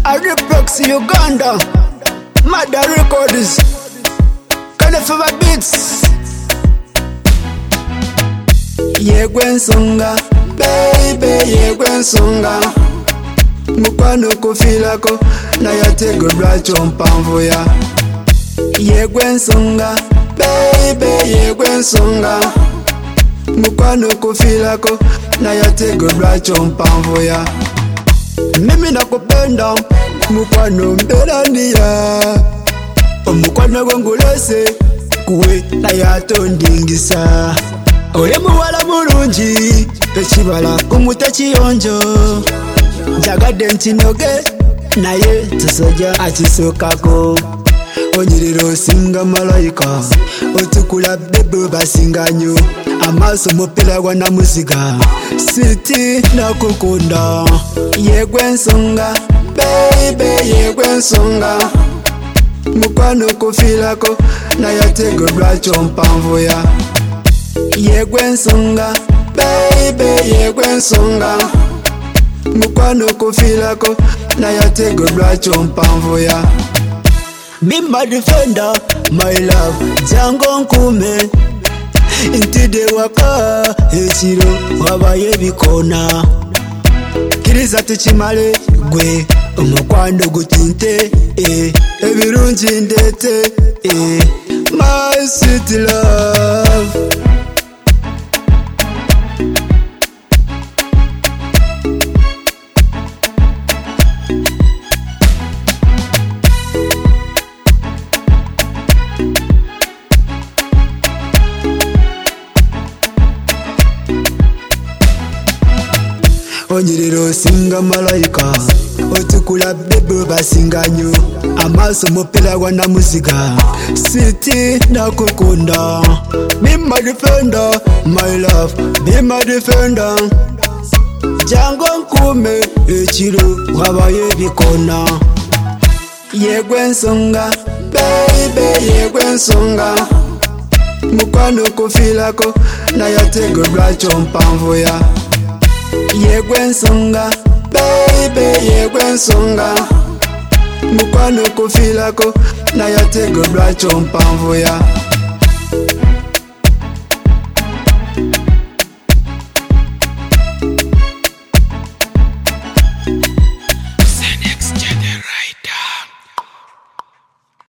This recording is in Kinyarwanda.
Ariprox Uganda, Mada Records, Kana Fever Beats. Yegwensonga, baby yegwensonga. Mukwano kufilako na yatego lwacho mpanvu ya. Yegwensonga, baby yegwensonga. Mukwano kufilako na yatego lwacho mpanvu ya. Mimi nakupenda mukwano mbelania. Omukwano gwengulese kuwe na yatondingisa. Ole muwala mulungi ekibala kumute kiyonjo. Njagadde nkinoge naye tusoja akisokako. Onyirira osinga malayika otukula bebe basinga nnyo. Amaaso mupira gwa namuziga siti nakukunda. Yegwensonga, baby yegwensonga. Mukwano kufilako na yatego lwacho mpanvu ya. Yegwensonga, baby yegwensonga. Mukwano kufilako na yatego lwacho mpanvu ya. Be my defender, my love, jango nkume. Intide waka ekiro wabaye bikona. Kiriza tukimale gwe omukwano gutinte ebirungi ndete my sweet love. Onyirira osinga malayika otukula bebe basinga nnyo. Amaaso mupira gwa namuziga siti nakukunda. Be my defender, my love, be my defender. Jango nkume ekiro wabaye bikona. Yegwensonga, baby yegwensonga. Mukwano kufilako na yatego lwacho mpanvu ya. Yegwensonga, baby yegwensonga. Mukwano kufilako na yatego lwacho mpanvu ya.